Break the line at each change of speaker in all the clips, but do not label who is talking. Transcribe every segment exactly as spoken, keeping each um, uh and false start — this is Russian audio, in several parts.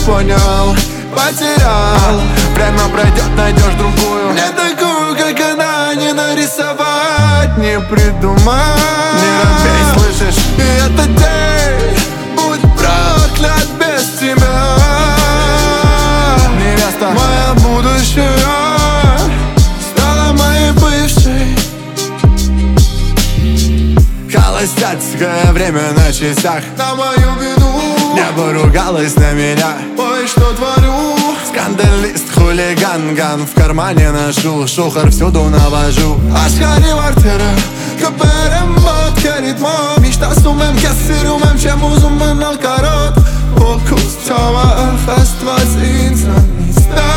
понял, потерял. Время пройдет, найдешь другую, не такую, как она. Не нарисовать, не придумать, не робей, слышишь? И этот день будь проклят без тебя. Невеста, моя будущая стала моей бывшей. Холостяцкое время на часах, на мою вину небо ругалось на меня. Ой, что творю? Скандалист, хулиган, ган в кармане ношу, шухар всюду навожу. Ashkari vartera, căperem mod kerit mo. Mishta sumem kesirumem chemuzum în al carot. Focus tama fast инста.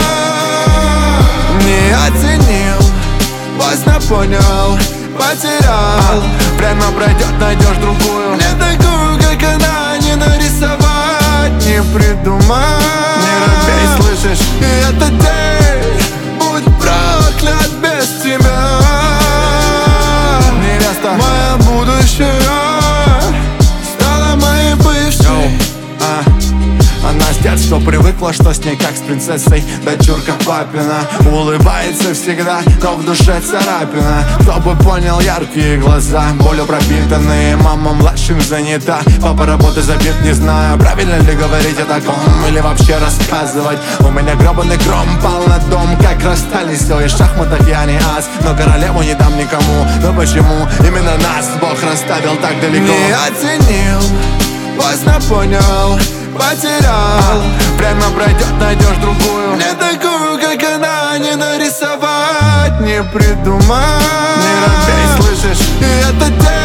Не оценил, поздно понял, потерял. Время пройдет, найдешь другую, не такую, как она. Не нарисовать, не придумать, не робей, слышишь? И этот день будь проклят без тебя. Невеста, моя будущая стала моей бывшей. а. Она с детства привыкла, что с ней как с принцессой. Дочурка папина, улыбается всегда, но в душе царапина. Кто бы понял яркие глаза, болью пропитанные. Мама младшим занята, папа работы забит, не знаю, правильно ли говорить о таком или вообще рассказывать. У меня гребаный гром пал на дом, как расстались. Все, и в шахматах я не ас, но королеву не дам никому. Но почему именно нас Бог расставил так далеко? Не оценил, поздно понял, потерял. Время пройдет, найдешь другую, не такую, как она. Не нарисовать, не придумать, не робей, слышишь? И этот день